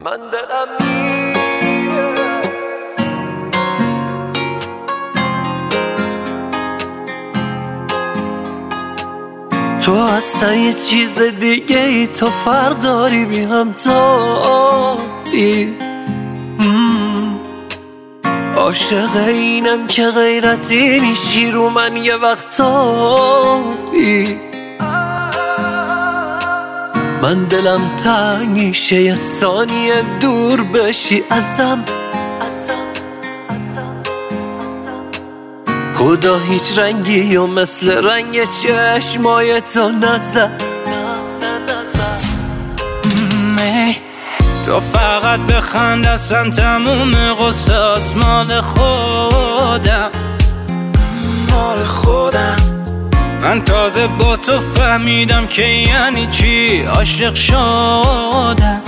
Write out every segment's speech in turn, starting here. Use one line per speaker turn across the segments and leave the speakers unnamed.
من دلم میره تو اصلا یه چیز دیگه ای، تو فرق داری بی همتایی. عاشق اینم که غیرتی میشی رو من یه وقتایی. من دلم تنگ میشه یه ثانیه دور بشی ازم. خدا هیچ رنگی و مثل رنگ چشمای تو نزد.
تو فقط بخند اصلا تموم قصات مال خودم. من تازه با تو فهمیدم که یعنی چی عاشق شدم.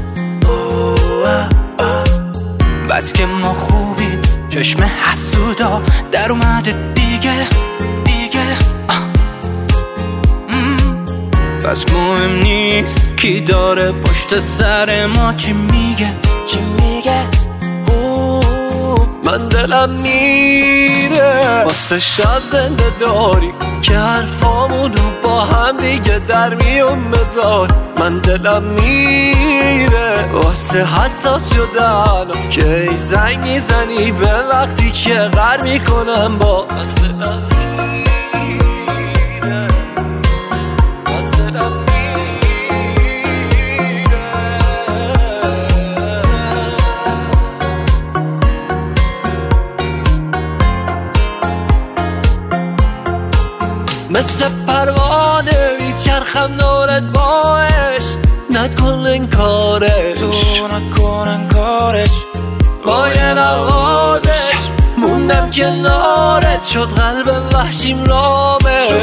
بس که ما خوبیم چشم حسودا در اومده دیگه. پس مهم نیست کی داره پشت سر ما چی میگه.
من دلم میره واسه شاد زنده داری که حرفامونو با هم دیگه در میون بذار. من دلم میره واسه حساس شدنات که ای زنگ میزنی به وقتی که غر میکنم با. از دلم میره من دلم مثل پروانه میچرخم دورت با عشق. نکن انکارش با یه نوازش موندم کنارت. شد قلب وحشیم رامت.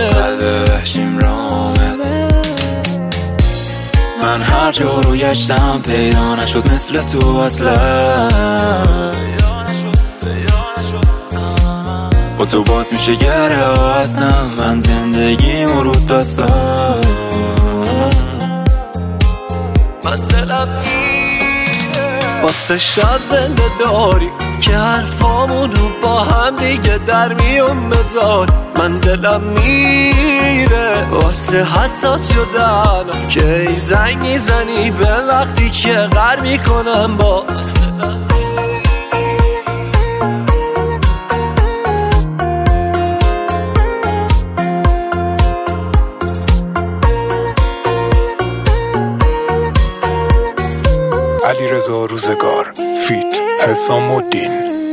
من هر جا رو گشتم پیدا نشد مثل تو اصلا. با تو باز میشه گره ها هستم من زندگی مرود بستم.
من دلم میره واسه شاد زنده داری که حرفامونو با هم دیگه در میون بذار. من دلم میره واسه حساس شدنات که ای زنگ میزنی به وقتی که غر میکنم با.
علیرضا روزگار فیت حسام الدین.